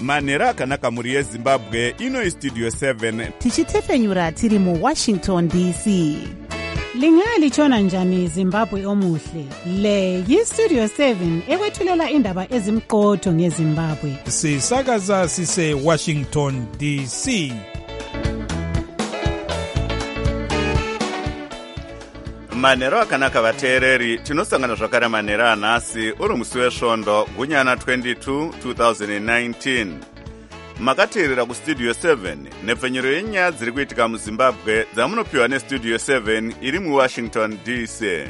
manhero akanaka mhuri yezimbabwe. Ino Studio 7 tichitefenyura tiri muWashington DC. Lingalitshona njani Zimbabwe omuhle? Le yiStudio 7 ekwethulela indaba ezimqotho ngeZimbabwe. Sisakaza sise Washington DC. manhero akanaka vateereri, tinosangana zvakare manhero anhasi uri musi wesvondo gunyana 22 2019. Makateerera kuStudio 7 nepfenyuro yenyaya dziri kuitika muZimbabwe dzamunopiwa neStudio 7 iri muWashington DC.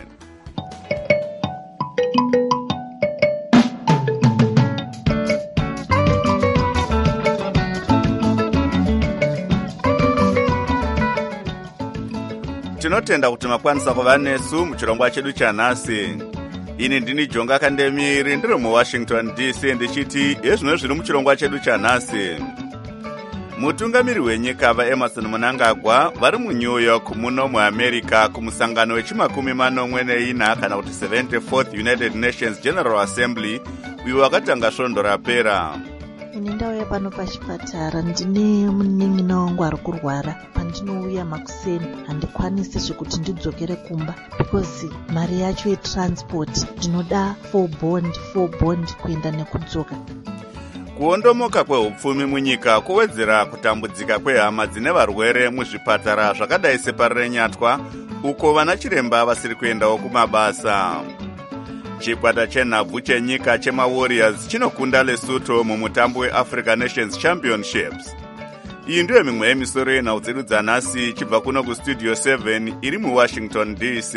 Tinotenda kuti makwanisa kuva nesu muchirongwa chedu chanhasi. Ini ndini Jonga Kandemiri ndiri muWashington DC ndichiti ezvino zviri muchirongwa chedu chanhasi. Mutungamiri wenyika vaEmerson Mnangagwa vari muNew York muno muAmerica kumusangano wechi40 kana kuti 74th United Nations General Assembly uyo wakatanga svondo rapera. Ini ndauya pano pachipatara ndine munin'ina wangu ari kurwara. Pandinouya makuseni handikwanisi zvekuti ndidzokere kumba because mari yacho yetransport ndinoda 4 bond kuenda nekudzoka. Kuondomoka kwehupfumi munyika kuwedzera kutambudzika kwehama dzine varwere muzvipatara zvakadai separenyatwa uko vana chiremba vasiri kuendawo kumabasa. Chikwata chenhabvu chenyika chemaWarriors chinokunda Lesotho mumutambo weAfrica Nations Championships. Iyi ndiyo mimwe yemisoro yenhau dzedu dzanhasi chibva kuno kuStudio 7 iri muWashington DC.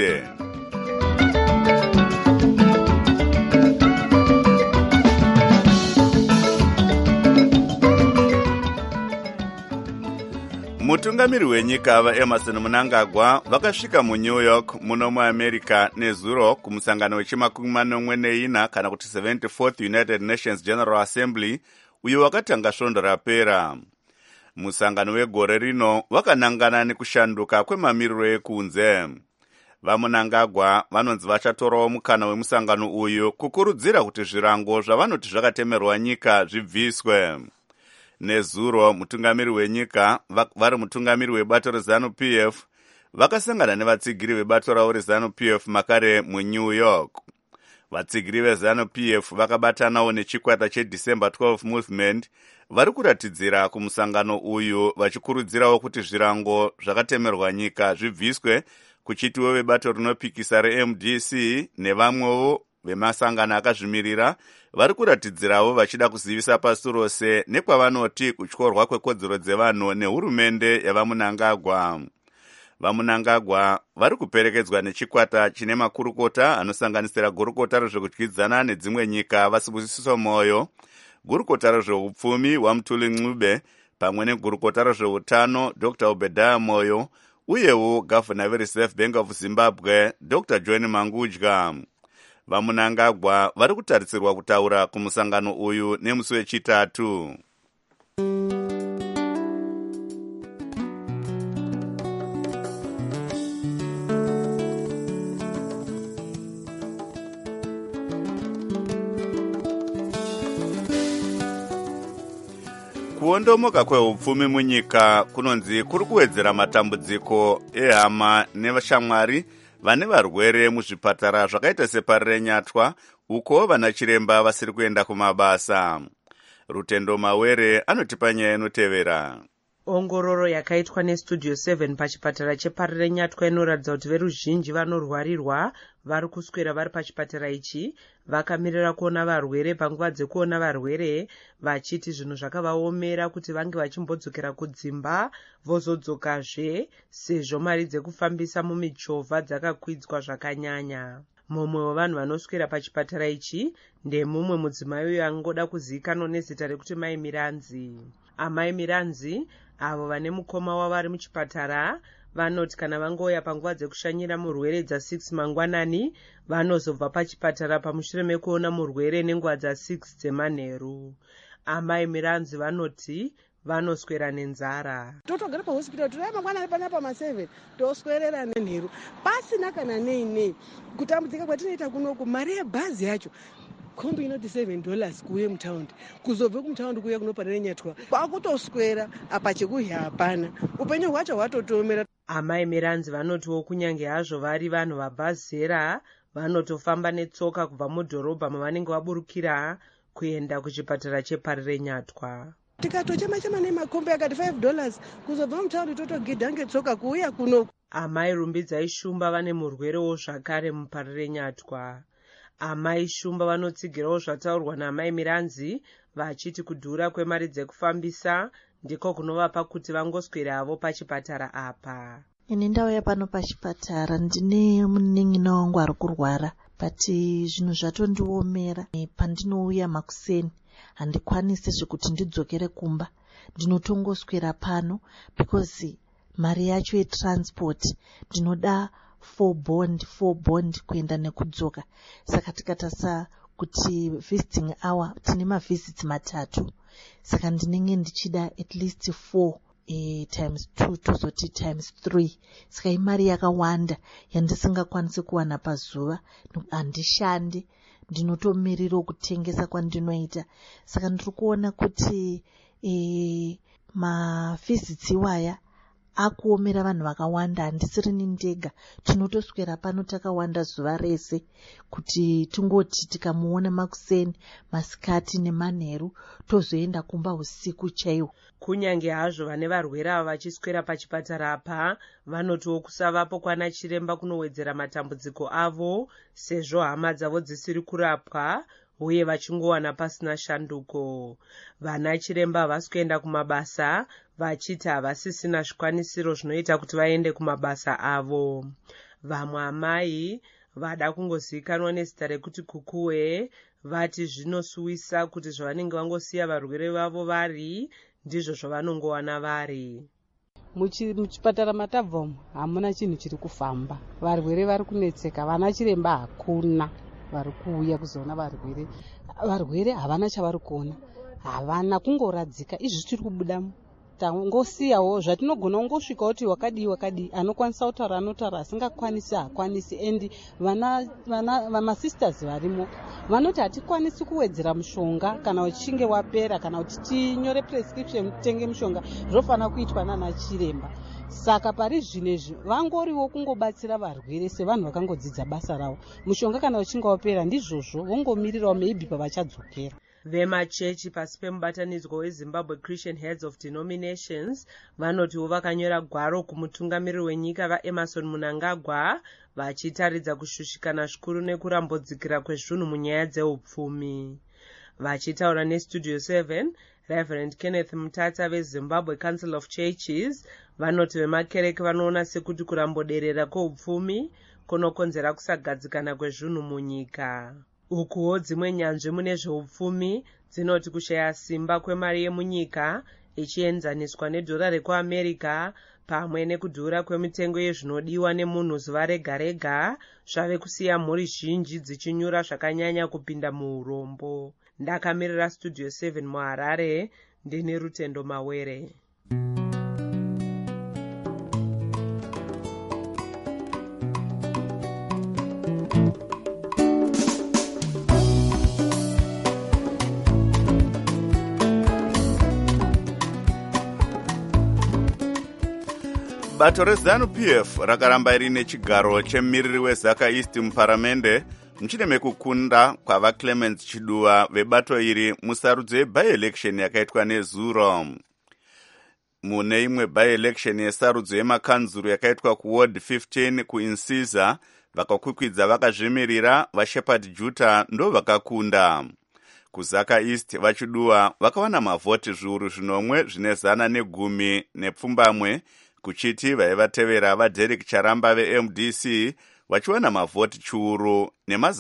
Mutungamiri wenyika vaEmerson Mnangagwa vakasvika muNew York muno muAmerica nezuro kumusangano wechi40 kana kuti 74th United Nations General Assembly uyo wakatanga svondo rapera. Musangano wegore rino wakanangana nekushanduka kwemamiriro ekunze. VaMnangagwa vanonzi vachatorawo mukana wemusangano uyu kukurudzira kuti zvirango zvavanoti zvakatemerwa nyika zvibviswe. Nezuro mutungamiri wenyika vari mutungamiri webato reZANU-PF vakasangana nevatsigiri vebato ravo reZANU-PF makare muNew York. Vatsigiri veZANU-PF vakabatanawo nechikwata cheDecember 12 Movement vari kuratidzira kumusangano uyu vachikurudzirawo kuti zvirango zvakatemerwa nyika zvibviswe, kuchitiwo vebato rinopikisa reMDC nevamwewo vemasangano akazvimirira vari kuratidzirawo vachida kuzivisa pasi rose nekwavanoti kutyorwa kwekodzero dzevanhu nehurumende yavaMnangagwa. VaMnangagwa vari kuperekedzwa nechikwata chine makurukota anosanganisira gurukota rezvekudyidzana nedzimwe nyika vaSibusiso Moyo, gurukota rezveupfumi Wamtuli Ncube, pamwe negurukota rezveutano Dr. Obadiah Moyo, uyewo gavhana veReserve Bank of Zimbabwe Dr. John Mangudya. VaMnangagwa vari kutarisirwa kutaura kumusangano uyu nemusi wechitatu. Kuondomoka kwehupfumi munyika kunonzi kuri kuwedzera matambudziko ehama nevashamwari vane varwere muzvipatara zvakaita separenyatwa uko vana chiremba vasiri kuenda kumabasa. Rutendo Mawere anotipa nyaya inotevera. Ongororo yakaitwa neStudio 7 pachipatara cheparenyatwa inoratidza kuti veruzhinji vanorwarirwa vari kuswera vari pachipatara ichi vakamirira kuona varwere. Panguva dzekuona varwere vachiti zvinhu zvakavaomera kuti vange vachimbodzokera kudzimba vozodzokazve sezvo mari dzekufambisa mumichovha dzakakwidzwa zvakanyanya. Mumwe wevanhu vanoswera pachipatara ichi ndemumwe mudzimai uyo angoda kuzivikanwa nezita rekuti Mai Miranzi. Amai Miranzi avo vane mukoma wavo vari muchipatara vanoti kana vangoya panguva dzekushanyira murwere dza6 mangwanani vanozobva pachipatara pamushure mekuona murwere nenguva dza6 dzemanheru. Amai Miranzi vanoti vanoswera nenzara. Totogara pahospital turai mangwanani panapa ma7 toswerera nenheru pasina kana nei kutambudzika kwatinoita kunoku mari yebhazi yacho kombi inoti $7 kuuye mutaundi, kuzobve kumutaundi kuuya kunoparire Nyatwa kwakutoswera apa chekuhya hapana, upenyu hwacho hwatotomera. Amai Miranzi vanotiwo kunyange hazvo vari vanhu vabva zera vanotofamba netsoka kubva mudhorobha mavanenge vaburukira kuenda kuchipatara cheparire Nyatwa. Tikatochema nemakombi akati $5 kuzobva mutaundi totogidha ngetsoka kuuya kuno. Amai Rumbidzai Shumba vane murwerewo zvakare muparire Nyatwa. Amai Shumba vanotsigirawo zvataurwa naamai Miranzi vachiti kudhura kwemari dzekufambisa ndiko kunovapa kuti vangosweravo pachipatara apa. Ini ndauya pano pachipatara ndine munin'ina wangu ari kurwara, bati zvinhu zvatondiomera. Pandinouya makuseni handikwanisi zvekuti ndidzokere kumba, ndinotongoswera pano because mari yacho yetransport ndinoda 4 bond kuenda nekudzoka. Saka tikatasa kuti visiting hour tine mavisits 3, saka ndinenge ndichida at least 4 times 2 tozoti times 3. Saka imari yakawanda yandisingakwanisi kuwana pazuva, handishandi, ndinotomirira kutengesa kwandinoita. Saka ndiri kuona kuti mavisits iwaya akuomera vanhu vakawanda, handisiri ndega. Tinotoswera pano takawanda zuva rese kuti tingoti tikamuona makuseni, masikati nemanheru tozoenda kumba usiku chaiwo. Kunyange hazvo vane varwere ava vachiswera pachipatara apa vanotiwo kusavapo kwana chiremba kunowedzera matambudziko avo sezvo hama dzavo dzisiri kurapwa uye vachingowana pasina shanduko. Vana chiremba havasi kuenda kumabasa vachiti havasisina zvikwanisiro zvinoita kuti vaende kumabasa avo. Vamwe amai vada kungozivikanwa nezita rekuti kukuwe vati zvinosuwisa kuti zvavanenge vangosiya varwere vavo vari ndizvo zvavanongowana vari. Muchipatara matabva umu hamuna chinhu chiri kufamba, varwere vari kunetseka, vana chiremba hakuna vari kuuya kuzoona varwere. Varwere havana chavari kuona, havana, kungoradzika. Izvi tiri kubudamo tangosiyawo zvatinogona kungosvika kuti wakadii, anokwanisa kutaura anotaura, asingakwanisi hakwanisi. And vamasisters varimo vanoti hatikwanisi kuwedzera mushonga kana uchinge wapera, kana kuti tinyore prescription titenge mushonga, zvofanira kuitwa nana chiremba. Saka pari zvinezvi vangoriwo kungobatsira varwere sevanhu vakangodzidza basa ravo. Mushonga kana uchinge wapera ndizvozvo vongomirirawo maybe pavachadzokera. Vemachechi pasi pemubatanidzwa weZimbabwe Christian Heads of Denominations vanotiwo vakanyora gwaro kumutungamiriri wenyika vaEmmerson Mnangagwa vachitaridza kushushikana zvikuru nekurambodzikira kwezvinhu munyaya dzeupfumi. Vachitaura neStudio 7, Reverend Kenneth Mutata veZimbabwe Council of Churches vanoti vemakereke vanoona sekuti kuramboderera kweupfumi kunokonzera kusagadzikana kwezvinhu munyika. Ukuwo dzimwe nyanzvi mune zveupfumi dzinoti kushaya simba kwemari yemunyika ichienzaniswa nedhora rekuAmerica pamwe nekudhura kwemitengo yezvinodiwa nemunhu zuva rega rega zvave kusiya mhuri zhinji dzichinyura zvakanyanya kupinda muurombo. Ndakamirira Studio 7 muHarare, ndine Rutendo Mawere. Bato reZANU-PF rakaramba rine chigaro chemumiriri weZaka East muparamende mushure mekukunda kwava Clemens Chiduwa vebato iri musarudzo yeby-election yakaitwa nezuro. Mune imwe by-election yesarudzo yemakanzuru yakaitwa kuward 15 kuInsiza, vakakwikwidza vakazvimirira vaShepherd Juta ndo vakakunda. KuZaka East vaChiduwa vakawana mavhoti zviuru 10 nepfumbamwe, kuchiti vaivatevera vaDerek Charamba veMDC vachiwana mavhoti chiuru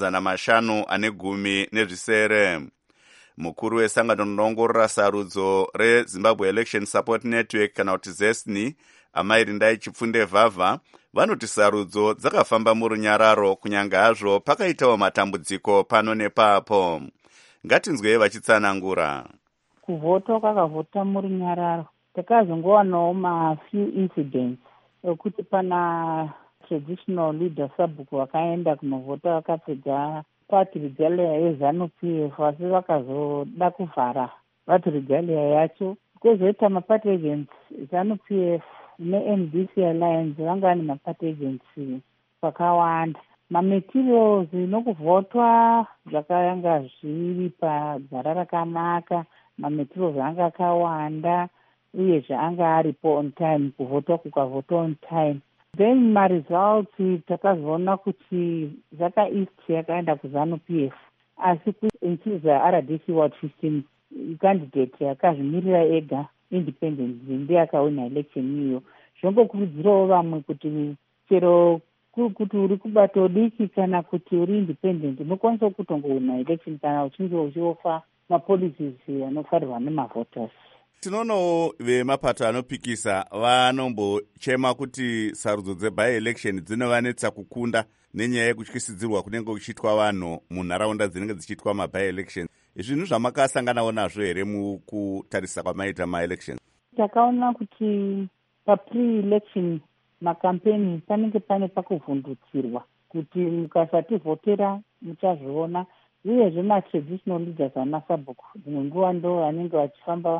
510. Mukuru wesangano rinoongorora sarudzo reZimbabwe Election Support Network kana kuti ZESNI, Amairindai Chipfunde Vhavha, vanoti sarudzo dzakafamba murunyararo kunyange hazvo pakaitawo matambudziko pano nepapo. Ngatinzwei vachitsanangura. Kuvhota kwakavhota murunyararo. Takazongowanawo mafew incidents ekuti pana traditional leader Sabhuku vakaenda kunovhota vakapedza pati regalia yeZANU-PF asi vakazoda kuvhara pati regalia yacho. Kwozoita mapati agents ZANU-PF neMDC Alliance vanga vane mapati agents pakawanda. Materials nokuvhotwa zvakanga zviri pagara rakanaka. Materials anga akawanda uyezve anga aripo on time, kuvhotwa kukavhotwa on time. Then results takazoona kuti Zaka East yakaenda kuZANU-PF asi kuinchiza RDC Ward 15 candidate yakazvimirira ega independent ndiye akawina election iyo. Zvongokurudzirawo vamwe kuti chero kuti uri kubato diki kana kuti uri independent unokwanisa kutongowina election kana uchinge uchiofa mapolicies anofarirwa nemavoters. Tinoonawo vemapato anopikisa vanombochema kuti sarudzo dzebi-election dzinovanetsa kukunda nenyaya yekutyisidzirwa kunenge kuchiitwa vanhu munharaunda dzinenge dzichiitwa mabi-election. Zvinhu zvamakasanganawo nazvo here mukutarisa kwamaita ma-election? Takaona kuti papre-election makampeni panenge pane pakuvhundutsirwa kuti mukasati vhotera muchazviona, uyezve matraditional leaders amasabhuku dzimwe nguva ndo vanenge vachifamba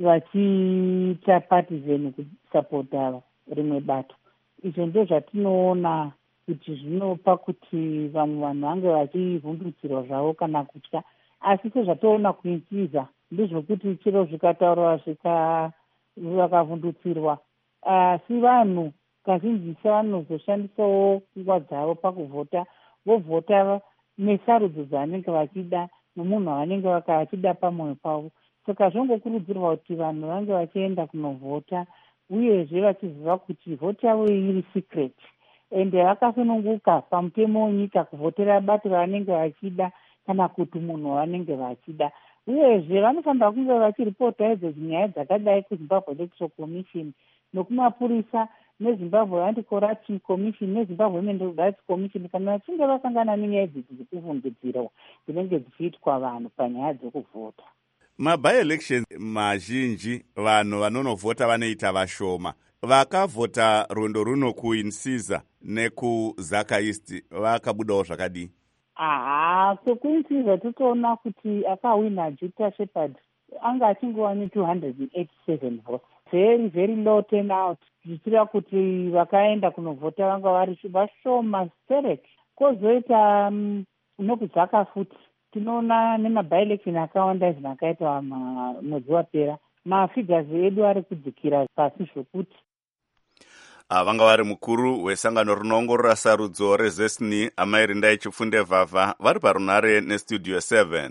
vachiita partisan kusapota rimwe bato. Izvo ndio zvatinoona kuti zvinopa kuti vamwe vanhu vange vachivhundutsirwa zvavo kana kutya. Asi sezvatoona kuinchiza ndizvokuti chiro zvikataurwa vakavhundutsirwa, asi vanhu kazhinji vanozoshandisawo nguva dzavo pakuvhota, vovhota nesarudzo dzavanenge vachida nomunhu wavanenge vachida pamwoyo pavo. Saka zvongokurudzirwa kuti vanhu vange vachienda kunovhota uyezve vachiziva kuti vhoti yavo iri secret ende vakasununguka pamutemo wenyika kuvhotera bato ravanenge vachida kana kuti munhu wavanenge vachida. Uyezve vanofanira kunge vachiripota idzo nyaya dzakadai kuZimbabwe Electoral Commission nokumapurisa neZimbabwe Anti-Corruption Commission neZimbabwe Human Rights Commission kana vachinge vasangana nenyaya idzi dzekuvhundutsirwa dzinenge dzichiitwa vanhu panyaya dzekuvhota. Mabi-election mazhinji vanhu vanonovhota vanoita vashoma. Vakavhota rondo runo kuInsiza nekuZaka East vakabudawo zvakadii? KwekuInsiza totoona kuti akawina Jupiter Shepherd anga achingowani 287 votes. Very, very low turnout. Zvichira kuti vakaenda kunovhota vanga vari vashoma sterek. Kozoita nokuZaka futi. Tinoona nemabi-election akawanda izvi akaita mwedzi wapera. Mafigures edu ari kudzikira pasi zvokuti. Vanga vari mukuru wesangano rinoongorora sarudzo reZESNI Amairindai Chifunde Vhavha vari parunare nestudio 7.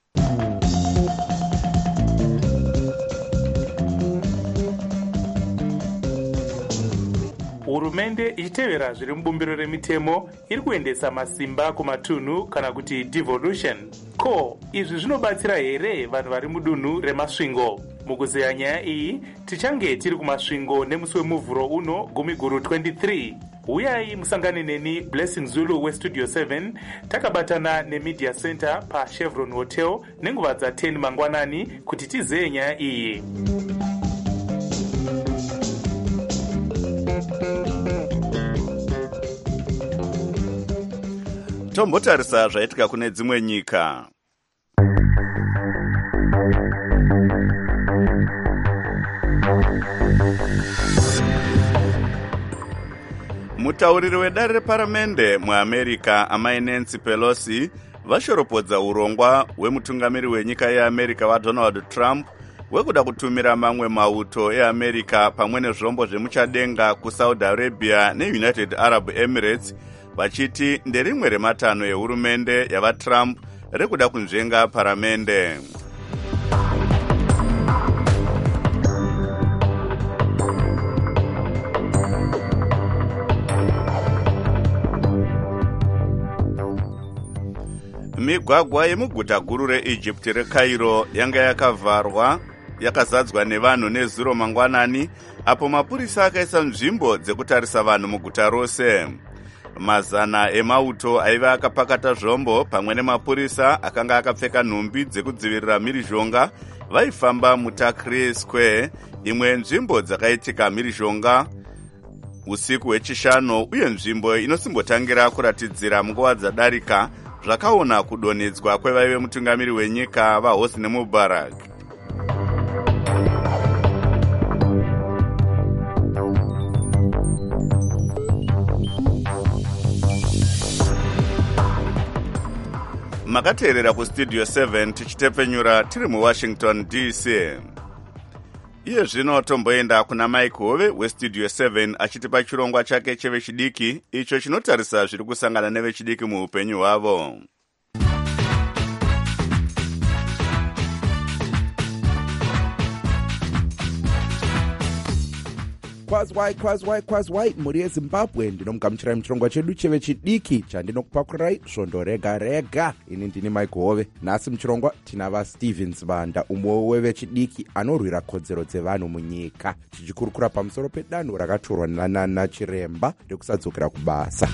Hurumende ichitevera zviri mubumbiro remitemo iri kuendesa masimba kumatunhu kana kuti devolution. Ko, izvi zvinobatsira here vanhu vari mudunhu remasvingo? Mukuzeya nyaya iyi, tichange tiri kumasvingo nemusi wemuvhuro uno Gumiguru 23. Uyai musangane neni Blessing Zulu westudio 7 takabatana neMedia Center paChevron Hotel nenguva dza10 mangwanani kuti tizeye nyaya iyi. Tombotarisa zvaitika kune dzimwe nyika. Mutauriri wedare reparamende muAmerica amai Nancy Pelosi vashoropodza urongwa hwemutungamiri wenyika yeAmerica waDonald Trump wekuda kutumira mamwe mauto eAmerica pamwe nezvombo zvemuchadenga kuSaudi Arabia neUnited Arab Emirates vachiti nderimwe rematano ehurumende yavaTrump rekuda kunzvenga paramende. Migwagwa yemuguta guru reEgypt reCairo yanga yakavharwa yakazadzwa nevanhu nezuro mangwanani apo mapurisa akaisa nzvimbo dzekutarisa vanhu muguta rose. Mazana emauto aiva akapakata zvombo pamwe nemapurisa akanga akapfeka nhumbi dzekudzivirira mhirizhonga vaifamba muTahrir Square, imwe nzvimbo dzakaitika mhirizhonga usiku hwechishanu uye nzvimbo inosimbotangira kuratidzira munguva dzadarika zvakaona kudonhedzwa kwevaive mutungamiri wenyika vaHosni Mubarak. Makateerera kustudio 7 tichitepfenyura tiri muWashington DC. Iye zvino tomboenda kuna Mike Hove westudio 7 achitipa chirongwa chake chevechidiki icho chinotarisa zviri kusangana nevechidiki muupenyu hwavo. Kwazwai muri yeZimbabwe ndinomugamuchirai muchirongwa chedu chevechidiki chandinokupakurirai svondo rega rega. Ini ndini Mike Hove. Nhasi muchirongwa tina vaStevens Banda, umwe wevechidiki anorwira kodzero dzevanhu munyika, tichikurukura pamusoro pedanho rakatorwa nana Chiremba rekusadzokera kubasa.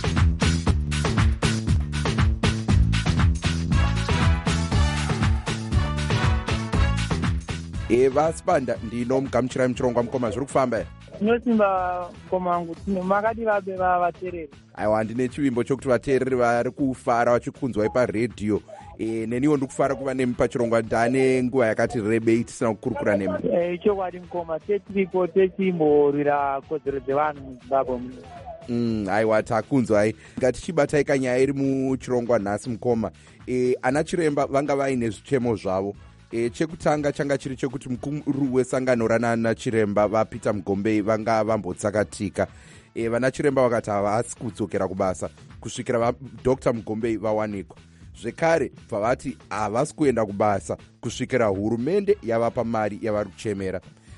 VaSbanda ndinomugamuchirai muchirongwa. Mukoma zviri kufamba? Tinosimba komangu makati vabe vateereri. Aiwa, handine chivimbo chokuti vateereri vari kufara vachikunzwai paredhiyo. Neniwo ndikufara kuva nemi pachirongwa. Ndane nguva yakati rebei tisina kukurukura nemi. Chokwadi mukoma, tetiripo techimborwira kodzero dzevanhu muZimbabwe muno. Aiwa, takunzwai. Ngatichibatai kanyaya iri muchirongwa nhasi mukoma. Ana Chiremba vanga vaine zvichemo zvavo. Chekutanga changa chiri chekuti mukuru wesangano ranana Chiremba vaPeter Mugombei vanga vambotsakatika. Vana Chiremba vakati havasi kudzokera kubasa kusvikira Dr. Mugombei vawanikwa. Zvekare pavati havasi kuenda kubasa kusvikira hurumende yavapa mari yavari kuchemera.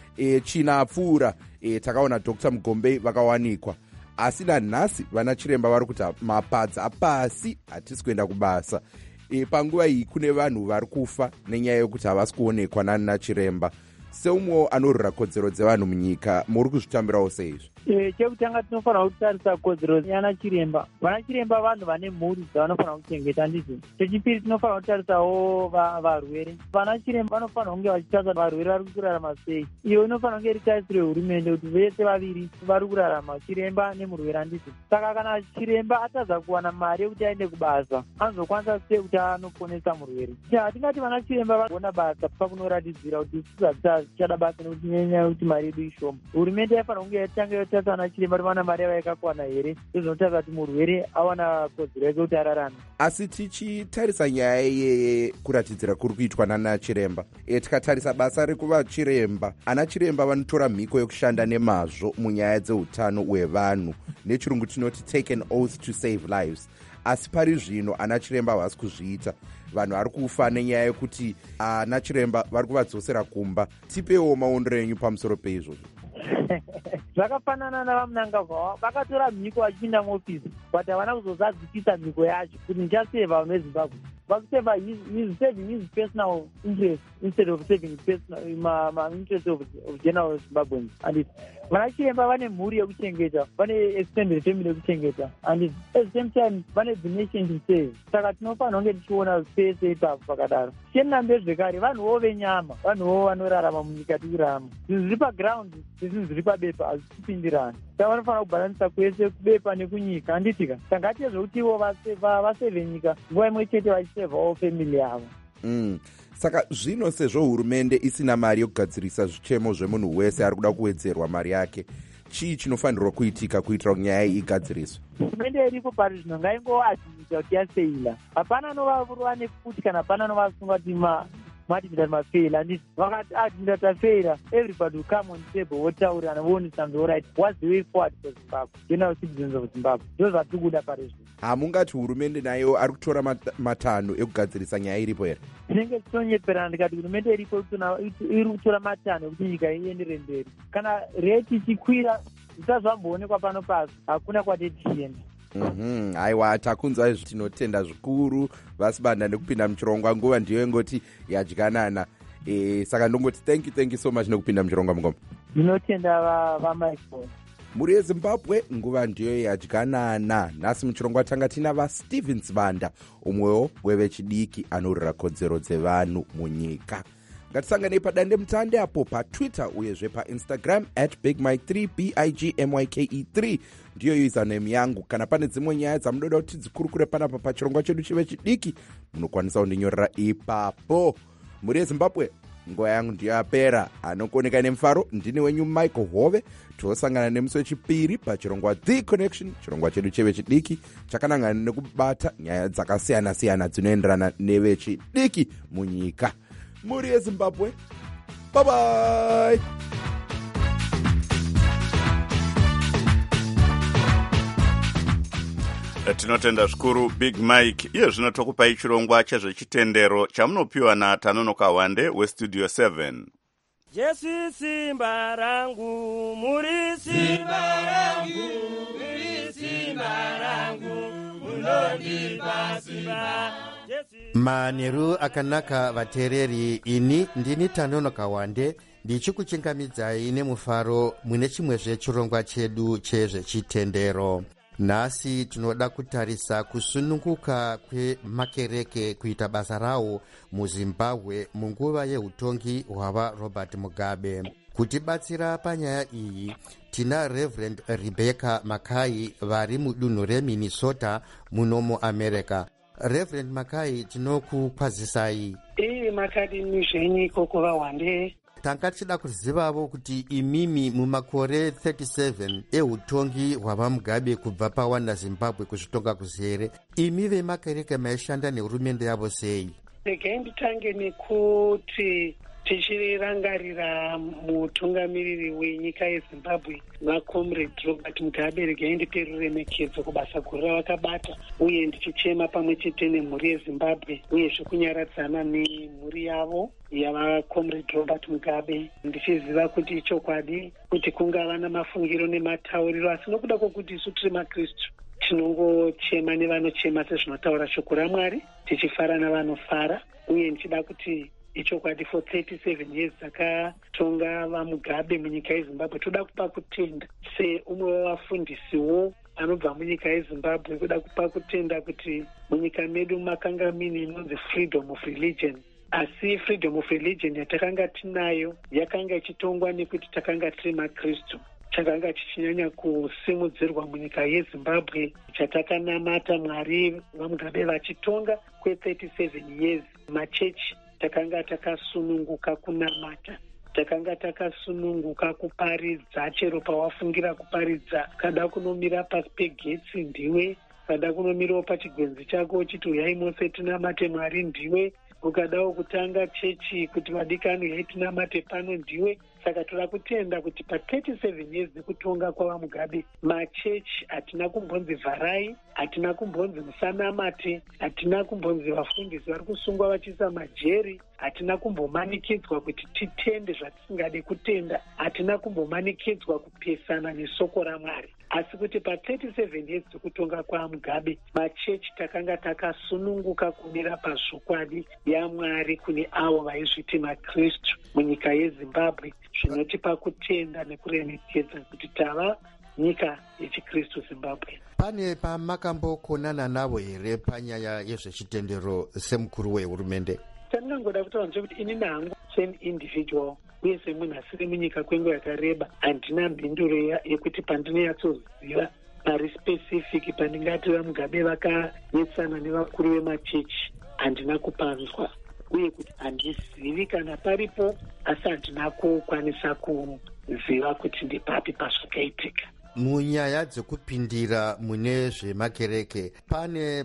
China apfuura takaona Dr. Mugombei vakawanikwa. Asi nanhasi vana Chiremba vari kuti mapadza apasi, hatisi kuenda kubasa. Panguva iyi kune vanhu vari kufa nenyaya yokuti havasi kuonekwa nana Chiremba. Seumwewo anorwira kodzero dzevanhu munyika, muri kuzvitambirawo seizvi? Chekutanga tinofanira kutarisa kodzero yana Chiremba. Vana Chiremba vanhu vane mhuri dzavanofanira kuchengeta ndizvo. Chechipiri tinofanira kutarisawo varwere. Vana Chiremba vanofanira kunge vachitarisa varwere vari kurarama sei. Iyo inofanira kunge ritarisiro hurumende kuti vese vaviri vari kurarama, Chiremba nemurwere handizvo. Saka kana Chiremba atadza kuwana mari yekuti aende kubasa, anozokwanisa sei kuti anoponesa murwere. Hatingati vana Chiremba vagona basa pakunoratidzira kuti tichada basa nekuti nenyaya yekuti mari yedu ishoma. Hurumende yaifanira kunge yatanga yotarisa vana Chiremba vana mari yavakakwana here, zvinotaridza kuti murwere awana kodzero yake kuti ararame. Asi tichitarisa nyaya yekuratidzira kuri kuitwa nana Chiremba, tikatarisa basa rekuva Chiremba, ana Chiremba vanotora mhiko yokushanda nemazvo munyaya dzeutano hwevanhu, nechirungu tinoti take an oath to save lives. Asi pari zvino ana Chiremba havasi kuzviita. Vanhu vari kufa nenyaya yekuti ana Chiremba vari kuvadzosera kumba. Tipewo maondero enyu pamusoro peizvozvo. Zvakafanana navamunangagwa vakatora mhiko vachipinda muofisi, but havana kuzozadzikisa mhiko yacho kuti ndichaseva vanhu veZimbabwe. Vakuseva he's saving his personal interest instead of saving interest of general Zimbabweans. And vana Chiremba vane mhuri yekuchengeta, vane extended family yekuchengeta, and at the same time vane the nation to save. Saka tinofanira kunge tichiona pese ipapo pakadaro. Chenambe zvekare vanhuwo venyama, vanhuwo vanorarama munyika tikurarama. Zvinhu zviri paground zvinhu zviri pabepa hazvipindirana. Saka vanofanira kubalanisa kwese kubepa nekunyika, handitika. Saka ngatiedze kutiwo vaseve nyika nguva imwe chete vachisevhawo family yavo. Saka zvino sezvo hurumende isina mari yokugadzirisa zvichemo zvemunhu wese ari kuda kuwedzerwa mari yake, chii chinofanirwa kuitika kuitira kuti nyaya iyi igadziriswe? Hurumende iripo pari zvino ngaingoadhimisha kuti yafeila. Hapana anova nefuti kana hapana anovasunga kuti madivida mafeila. Handiti vakati adhinda tafeila, everybody will come on table votaurirana voone something all right. What's the way forward for Zimbabwe? General citizens of Zimbabwe. Ndo zvatiri kuda pari zvino. Hamungati hurumende nayo ari kutora matanho ekugadzirisa nyaya iripo here? Tinenge tichonyeperana ndikati hurumende iripo iri kutora matanho ekuti nyika iendere mberi. Kana reti ichikwira zvisazvamboonekwa pano pasi, hakuna kwatetichienda. Aiwa, takunzwa tinotenda zvikuru VaSbanda nekupinda muchirongwa. Nguva ndiyo ingoti yadyanana. Saka ndongoti thank you so much nekupinda muchirongwa mungoma. Ndinotenda vaMichael. Muri yeZimbabwe nguva ndiyo yadyanana. Nhasi muchirongwa tanga tina vaStevens Banda, umwewo wevechidiki anorwira kodzero dzevanhu munyika. ngatisanganei padande mutande apo patwitter uyezve painstagram @bigmike3 bigmyke3 ndiyo username yangu. Kana pane dzimwe nyaya dzamunoda kuti dzikurukure panapa pachirongwa chedu chive chidiki, munokwanisa kundinyorera ipapo. Muri yezimbabwe, nguva yangu ndiyapera. Anokoneka nemufaro ndini wenyu Michael Hove. Tosangana nemusi wechipiri pachirongwa The Connection, chirongwa chedu cheve chidiki chakanangana nekubata nyaya dzakasiyana-siyana dzinoenderana nevechidiki munyika. Muri yezimbabwe, bye bye. Tinotenda zvikuru Big Mike. Iye zvino tokupai chirongwa chezvechitendero chamunopiwa naTanonoka Wande weStudio 7. Jesu simba rangu, muri simba rangu, muri simba rangu, munondipa simba. Manheru akanaka vateereri, ini ndini Tanonoka Wande ndichikuchingamidzai nemufaro mune chimwezve chirongwa chedu chezvechitendero. Nhasi tinoda kutarisa kusununguka kwemakereke kuita basa rawo muZimbabwe munguva yeutongi hwava Robert Mugabe. Kutibatsira panyaya iyi tina Reverend Rebecca Makai vari mudunhu reMinnesota muno muAmerica. Reverend Makai, tinokukwazisai. Makadini zvenyu koko vaWande. Tanga tichida kuzivavo kuti imimi mumakore 37 eutongi hwava Mugabe kubva pawana Zimbabwe kuzvitonga kuzere, imi vemakereke maishanda nehurumende yavo sei? Regai nditange nekuti tichirangarira mutungamiriri wenyika yeZimbabwe vaComrade Robert Mugabe, regai ndipe ruremekedzo kubasa guru ravakabata, uye ndichichema pamwe chete nemhuri yeZimbabwe uyezve kunyaradzana nemhuri yavo yavaComrade Robert Mugabe, ndichiziva kuti chokwadi kuti kungava namafungiro nematauriro, asi nokuda kwokuti isu tiri maKristu tinongochema nevanochema sezvinotaura shoko raMwari, tichifara navanofara, uye ndichida kuti ichokwadi for 37 years dzakatonga vaMugabe munyika yeZimbabwe toda kupa kutenda seumwe wavafundisiwo anobva munyika yeZimbabwe, kuda kupa kutenda kuti munyika medu makanga mine inonzi freedom of religion, asi freedom of religion yatakanga tinayo yakanga ichitongwa nekuti takanga tiri maKristu. Chakanga chichinyanya kusimudzirwa munyika yeZimbabwe chatakanamata Mwari vaMugabe vachitonga kwe37 years. Machechi takanga takasununguka kunamata, takanga takasununguka kuparidza, chero pawafungira kuparidza kada kunomira pasi pegetsi ndiwe, kada kunomirawo pachigwenzi chako uchiti uyai mose tinamate Mwari ndiwe, ukadawo kutanga chechi kuti vadikani uyai tinamate pano ndiwe. Saka toda kutenda kuti pa37 years dzekutonga kwavaMugabe machechi hatina kumbonzi vharai, hatina kumbonzi musanamate, hatina kumbonzi vafundisi vari kusungwa vachiisa majeri, hatina kumbomanikidzwa kuti titende zvatisingade kutenda, hatina kumbomanikidzwa kupesana nesoko raMwari, asi kuti pa37 years dzekutonga kwaMugabe machechi takanga takasununguka kumira pazvokwadi yaMwari kune avo vaizviti maKristu munyika yeZimbabwe, zvinotipa kutenda nekuremekedza kuti tava nyika yechiKristu Zimbabwe. Pane pamakambokonana navo here panyaya yezvechitendero semukuru wehurumende? Tandingangoda kutaura kuti ini nangu seindividual uye semunhu asiri munyika kwenguva yakareba handina mhinduro yekuti pandinonyatsoziva pari specific pandingati vaMugabe vakanyetsana nevakuru vemachechi handina kupanzwa, uye kuti handizivi kana paripo, asi handina kukwanisa kuziva kuti ndipapi pazvakaitika. Munyaya dzekupindira mune zvemakereke pane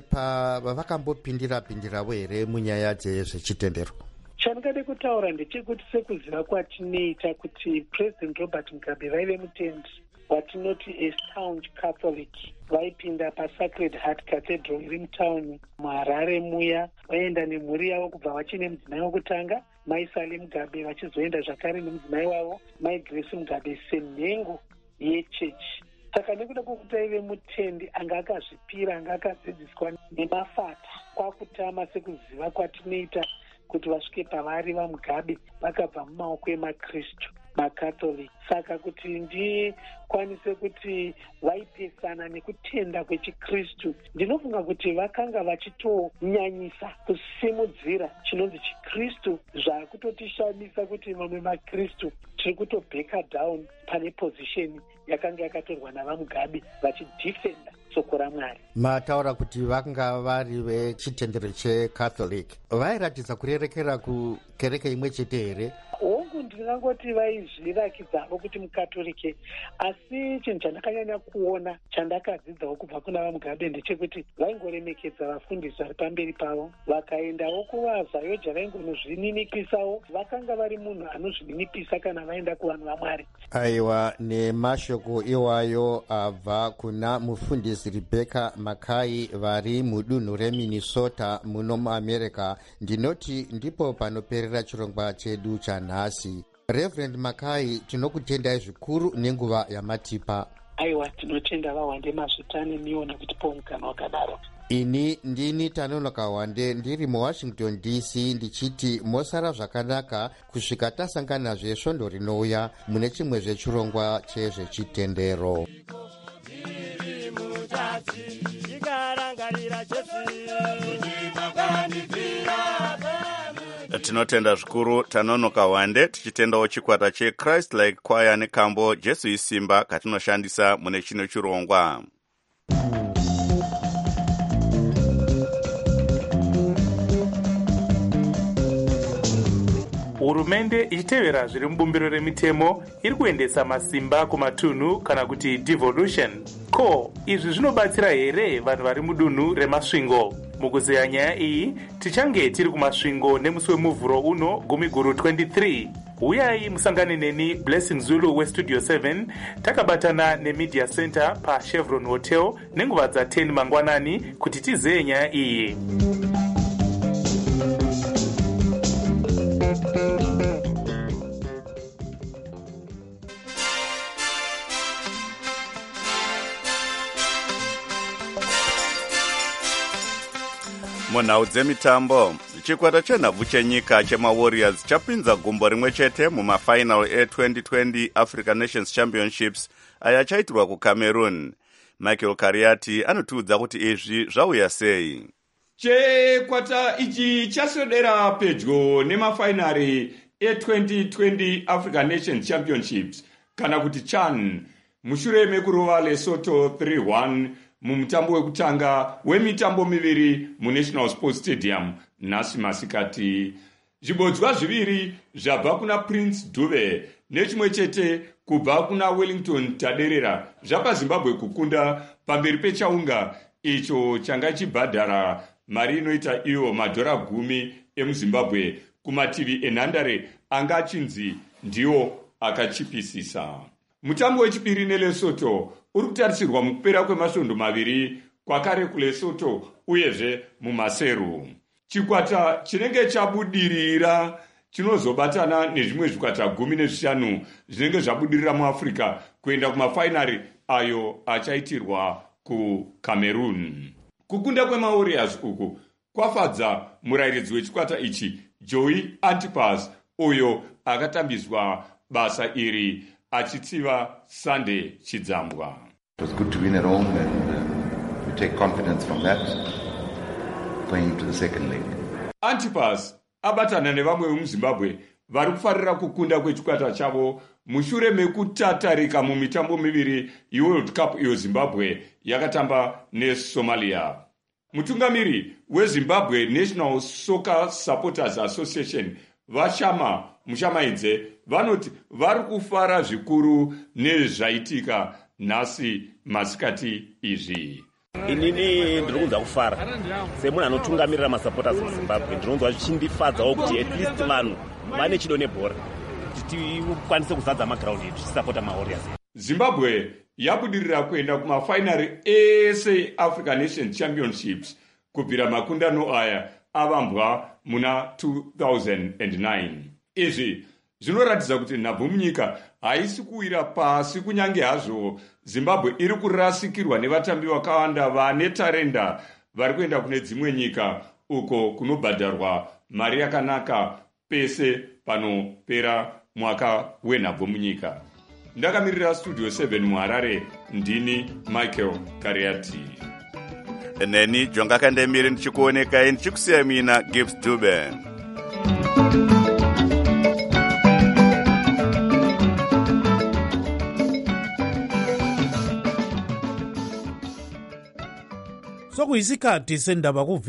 pavakambopindira-pindiravo here munyaya dzezvechitendero? Chandingade kutaura ndechekuti sekuziva kwatinoita kuti President Robert Mugabe vaive mutendi watinoti astaunch Catholic, vaipinda paSacred Heart Cathedral iri mutauni muHarare muya, vaenda nemhuri yavo kubva vachine mudzimai wokutanga Mai Sally Mugabe, vachizoenda zvakare nemudzimai wavo Mai Grace Mugabe senhengo yechechi. Saka nekuda kwokuti aive mutendi anga akazvipira, anga akadzidziswa nemafata, kwakutama sekuziva kwatinoita kuti vasvike pavari vaMugabe vakabva mumaoko emaKristu. macatholic. Saka kuti ndikwanise kuti vaipesana nekutenda kwechikristu, ndinofunga kuti vakanga vachitonyanyisa kusimudzira chinonzi chikristu, zvakutotishamisa kuti mamwe makristu tiri kutobheka down pane position yakanga yakatorwa navamugabe vachidhifenda soko raMwari. Mataura kuti vanga vari vechitendero checatholic vairatidza kurerekera kukereke imwe chete here? Hongu ndingangoti vaizvirakidzavo kuti mukatolike, asi chinhu chandakanyanya kuona chandakadzidzawo kubva kuna vamugabe ndechekuti vaingoremekedza vafundisi vari pamberi pavo, vakaendawo kuvavhayoja vaingonozvininipisawo. Vakanga vari munhu anozvininipisa kana vaenda kuvanhu vaMwari. Aiwa, nemashoko iwayo abva kuna mufundisi Rebecca Mackay vari mudunhu reMinnesota muno muAmerica. Ndinoti ndipo panoperera chirongwa chedu chanhasi. Reverend Mackay, tinokutendai zvikuru nenguva yamatipa. Aiwa, tinotenda vaWande Mazvitane miona kutipo mukana wakadaro. Ini ndini Tanonoka Wande ndiri muWashington DC ndichiti mosara zvakanaka kusvika tasanganazve svondo rinouya mune chimwe zvechirongwa chezvechitendero. Tinotenda zvikuru Tanonoka Wande, tichitendawo chikwata cheChrist Like Choir nekambo Jesu Isimba katinoshandisa mune chino chirongwa. Hurumende ichitevera zviri mubumbiro remitemo iri kuendesa masimba kumatunhu kana kuti devolution. Ko, izvi zvinobatsira here vanhu vari mudunhu remasvingo? Mukuzeya nyaya iyi tichange tiri kumasvingo nemusi wemuvhuro uno Gumiguru 23. Uyai musangane neni Blessing Zulu weStudio 7 takabatana neMedia Center paChevron Hotel nenguva dza10 mangwanani kuti tizeye nyaya iyi. Munhau dzemitambo, chikwata chenhabvu chenyika chemaWarriors chapinza gumbo rimwe chete mumafinal e2020 African Nations Championships aya chaitirwa kuCameroon. Michael Kariati anotiudza kuti izvi zvauya sei. Chikwata ichi chaswedera pedyo nemafinari e2020 African Nations Championships kana kuti CHAN mushure mekurova Lesotho 3-1 mumutambo wekutanga wemitambo miviri muNational Sports Stadium nhasi masikati. Zvibodzwa zviviri zvabva kuna Prince Dube nechimwe chete kubva kuna Wellington Taderera zvapa Zimbabwe kukunda pamberi pechaunga icho changa chibhadhara mari inoita iyo madhora 10 emuZimbabwe kumativi enhandare anga achinzi ndiwo akachipisisa. Mutambo wechipiri neLesotho uri kutarisirwa mukupera kwemasvondo maviri kwakare kuLesotho uyezve muMaseru. Chikwata chinenge chabudirira chinozobatana nezvimwe zvikwata 15 zvinenge zvabudirira muAfrica kuenda kumafinari ayo achaitirwa kuCameroon. Kukunda kwemaWarriors uku kwafadza murairidzi wechikwata ichi Joey Antipas uyo akatambiswa basa iri achitsiva Sunday Chidzambwa. It was good to win at home and we take confidence from that going into the second leg. Antipas abatana nevamwe vemuZimbabwe vari kufarira kukunda kwechikwata chavo mushure mekutatarika mumitambo miviri yeWorld Cup iyo Zimbabwe yakatamba neSomalia. Mutungamiri weZimbabwe National Soccer Supporters Association Vashama Mushamaidze vanoti vari kufara zvikuru nezvaitika nhasi masikati izvi. Inini ndiri kunzwa kufara semunhu anotungamirira masupporters muZimbabwe. Ndinonzwa zvichindifadzawo kuti at least vanhu vane chido nebhora kuti tikwanise kuzadza maground edu tichisapota maWarriors. Zimbabwe yabudirira kuenda kumafinari ese African Nations Championships kubvira makundano aya avambwa muna 2009. Izvi zvinoratidza kuti nhabvu munyika haisi kuwira pasi kunyange hazvo Zimbabwe iri kurasikirwa nevatambi vakawanda vane tarenda vari kuenda kune dzimwe nyika uko kunobhadharwa mari yakanaka pese panopera mwaka wenhabvu munyika. Ndakamirira studio 7 muharare, ndini Michael Kariati. Neni Jonga Kandemiri ndichikuonekai ndichikusiya mina Gibbs Dube. Sokuyisikhathi sendaba